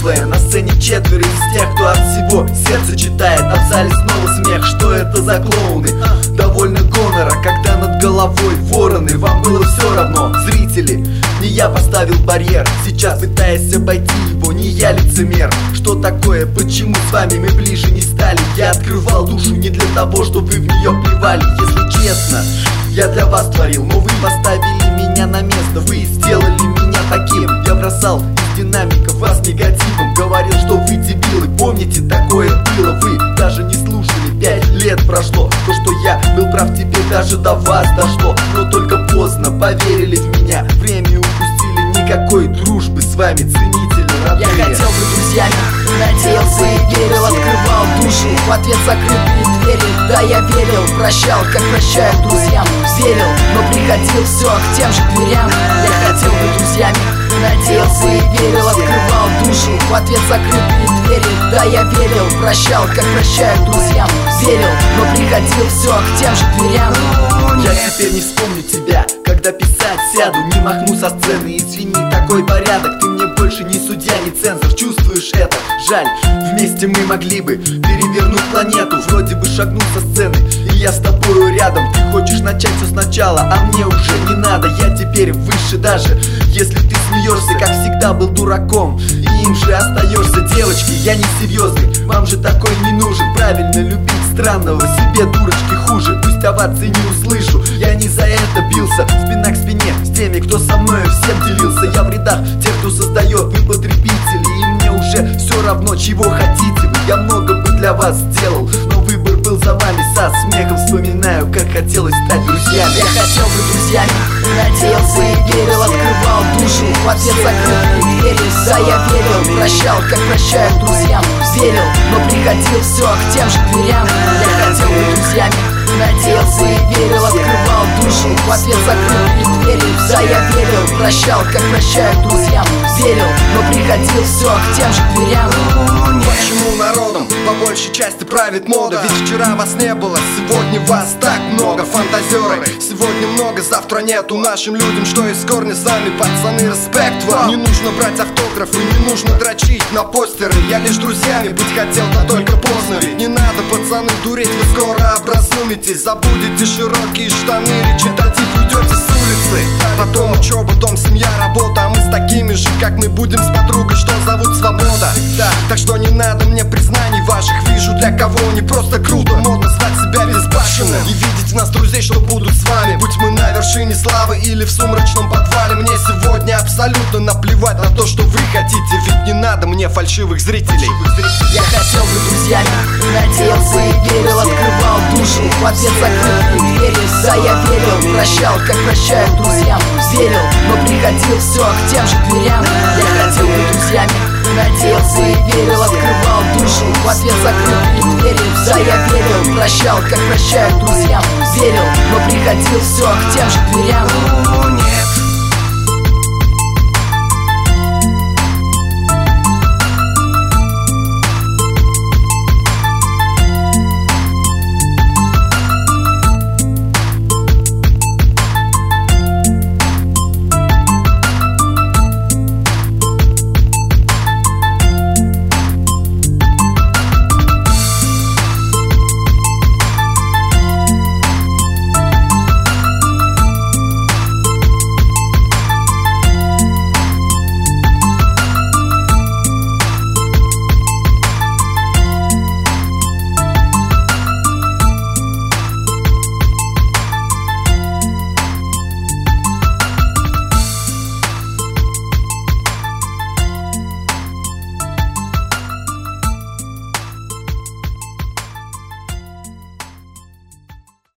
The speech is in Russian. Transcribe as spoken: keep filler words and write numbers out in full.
прошлое. На сцене четверо из тех, кто от всего сердца читает, а в зале снова смех. Что это за клоуны? Довольно гонора, когда над головой вороны. Вам было все равно, зрители. Не я поставил барьер, сейчас пытаясь обойти его, не я лицемер. Что такое, почему с вами мы ближе не стали? Я открывал душу не для того, чтобы вы в нее плевали. Если честно, я для вас творил, но вы поставили меня на место. Вы сделали меня таким. Я бросал из динамиков вас негативом, говорил, что вы дебилы. Помните, такое было, вы даже не слушали. Пять лет прошло, то, что я был прав, теперь даже до вас дошло. Но только поздно поверили в меня, время упустили, никакой дружбы с вами, ценители родные. Я хотел быть друзьями, надеялся и верил, открывал душу, в ответ закрытые двери. Да, я верил, прощал, как прощают друзьям. Верил, но приходил все к тем же дверям. Я хотел быть друзьями, надеялся и верил, открывал душу, в ответ закрытые двери. Да, я верил, прощал, как прощают друзьям. Верил, но приходил все к тем же дверям. Я теперь не вспомню тебя, когда писать сяду, не махну со сцены. Извини, такой порядок, ты мне больше не судья, не цензор. Чувствуешь это? Жаль, вместе мы могли бы перевернуть планету. Вроде бы шагнул со сцены, и я с тобою рядом. Ты хочешь начать все сначала, а мне уже не надо. Я теперь выше даже, если ты смеешься, как всегда был дураком, и им же остаешься. Девочки, я не серьезный, вам же такой не нужен. Правильно любить странного, себе дурочки хуже. Пусть овации не услышу, я не за это бился. Спина к спине с теми, кто со мной всем делился. Я в рядах тех, кто создает, вы потребители, и мне уже все равно, чего хотите вы. Я много бы для вас сделал, но выбор был за вами. Со смехом вспоминаю, как хотелось стать друзьями. Я хотел быть друзьями, надеялся и верил, открывал душу, в ответ закрытые двери. Да, я верил, прощал, как прощают друзьям. Верил, но приходил все к тем же дверям. Я хотел быть друзьями, надеялся и верил, открывал душу, в ответ закрытые двери. Да, я верил, прощал, как прощают друзьям. Верил, но приходил все к тем же дверям. Почему народом по большей части правит мода? Ведь вчера вас не было, сегодня вас так много. Фантазеры, сегодня много, завтра нету. Нашим людям, что из корня сами пацаны, респект вам. Не нужно брать автографы, не нужно дрочить на постеры. Я лишь друзьями быть хотел, да только поздно. Ведь не надо, пацаны, дуреть, вы скоро образумитесь. Забудете широкие штаны, речитатив, уйдете с улицы. Потом учеба, дом, семья, работа. А мы с такими же, как мы, будем с подругой, что зовут свобода. Так что не надо мне признаний ваших. Вижу, для кого не просто круто, модно звать себя безбашенным и видеть в нас друзей, что будут с вами. Будь мы на вершине славы или в сумрачном подвале, мне сегодня абсолютно наплевать на то, что вы хотите. Ведь не надо мне фальшивых зрителей. Я хотел быть друзьями, надеялся и верил, открывал душу, в ответ закрытые двери. Да, я верил, прощал, как прощают друзьям. Верил, но приходил все к тем же дверям. Я хотел быть друзьями, надеялся и верил, открывал душу, в ответ закрытые двери. Да, я верил, прощал, как прощают друзьям. Верил, но приходил все к тем же дверям.